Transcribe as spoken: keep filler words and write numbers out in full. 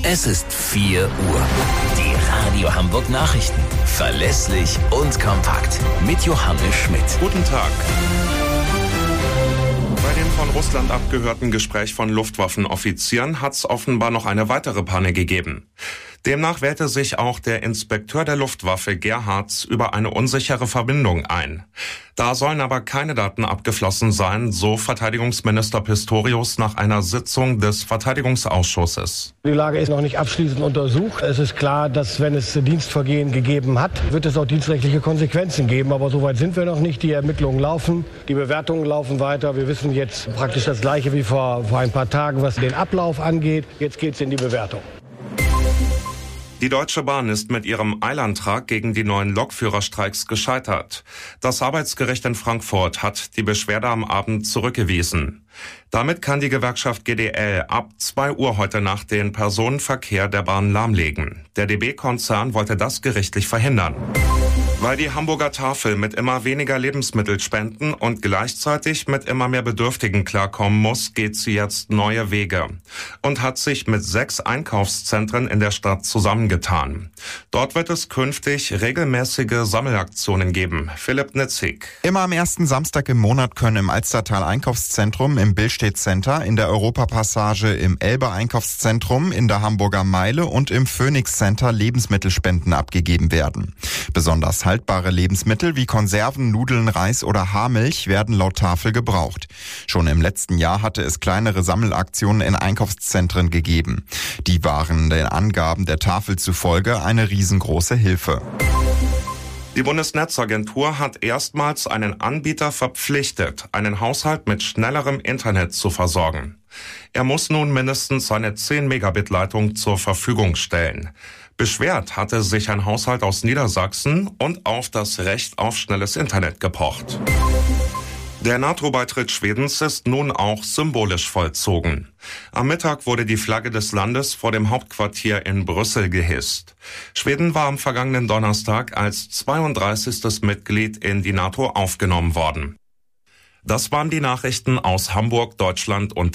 Es ist vier Uhr. Die Radio Hamburg Nachrichten. Verlässlich und kompakt. Mit Johannes Schmidt. Guten Tag. Bei dem von Russland abgehörten Gespräch von Luftwaffenoffizieren hat es offenbar noch eine weitere Panne gegeben. Demnach wählte sich auch der Inspekteur der Luftwaffe Gerhards über eine unsichere Verbindung ein. Da sollen aber keine Daten abgeflossen sein, so Verteidigungsminister Pistorius nach einer Sitzung des Verteidigungsausschusses. Die Lage ist noch nicht abschließend untersucht. Es ist klar, dass wenn es Dienstvergehen gegeben hat, wird es auch dienstrechtliche Konsequenzen geben. Aber soweit sind wir noch nicht. Die Ermittlungen laufen, die Bewertungen laufen weiter. Wir wissen jetzt praktisch das Gleiche wie vor, vor ein paar Tagen, was den Ablauf angeht. Jetzt geht es in die Bewertung. Die Deutsche Bahn ist mit ihrem Eilantrag gegen die neuen Lokführerstreiks gescheitert. Das Arbeitsgericht in Frankfurt hat die Beschwerde am Abend zurückgewiesen. Damit kann die Gewerkschaft G D L ab zwei Uhr heute Nacht den Personenverkehr der Bahn lahmlegen. Der D B-Konzern wollte das gerichtlich verhindern. Weil die Hamburger Tafel mit immer weniger Lebensmittel spenden und gleichzeitig mit immer mehr Bedürftigen klarkommen muss, geht sie jetzt neue Wege und hat sich mit sechs Einkaufszentren in der Stadt zusammengetan. Dort wird es künftig regelmäßige Sammelaktionen geben. Philipp Nitzig. Immer am ersten Samstag im Monat können im Alstertal Einkaufszentrum, im Billstedt Center, in der Europapassage, im Elbe Einkaufszentrum, in der Hamburger Meile und im Phoenix Center Lebensmittelspenden abgegeben werden. Besonders haltbare Lebensmittel wie Konserven, Nudeln, Reis oder Haarmilch werden laut Tafel gebraucht. Schon im letzten Jahr hatte es kleinere Sammelaktionen in Einkaufszentren gegeben. Die waren den Angaben der Tafel zufolge eine riesengroße Hilfe. Die Bundesnetzagentur hat erstmals einen Anbieter verpflichtet, einen Haushalt mit schnellerem Internet zu versorgen. Er muss nun mindestens eine zehn Megabit Leitung zur Verfügung stellen. Beschwert hatte sich ein Haushalt aus Niedersachsen und auf das Recht auf schnelles Internet gepocht. Der NATO-Beitritt Schwedens ist nun auch symbolisch vollzogen. Am Mittag wurde die Flagge des Landes vor dem Hauptquartier in Brüssel gehisst. Schweden war am vergangenen Donnerstag als zweiunddreißigstes Mitglied in die NATO aufgenommen worden. Das waren die Nachrichten aus Hamburg, Deutschland und